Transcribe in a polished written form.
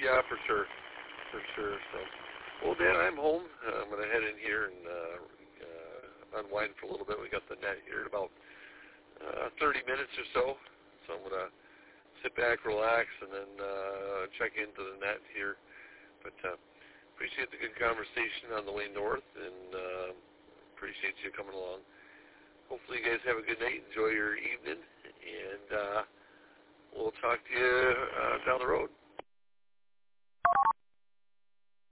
Yeah, for sure. For sure. So, well, Dan, I'm home. I'm going to head in here and unwind for a little bit. We got the net here in about 30 minutes or so. So I'm going to sit back, relax, and then check into the net here. But appreciate the good conversation on the way north, and appreciate you coming along. Hopefully you guys have a good night. Enjoy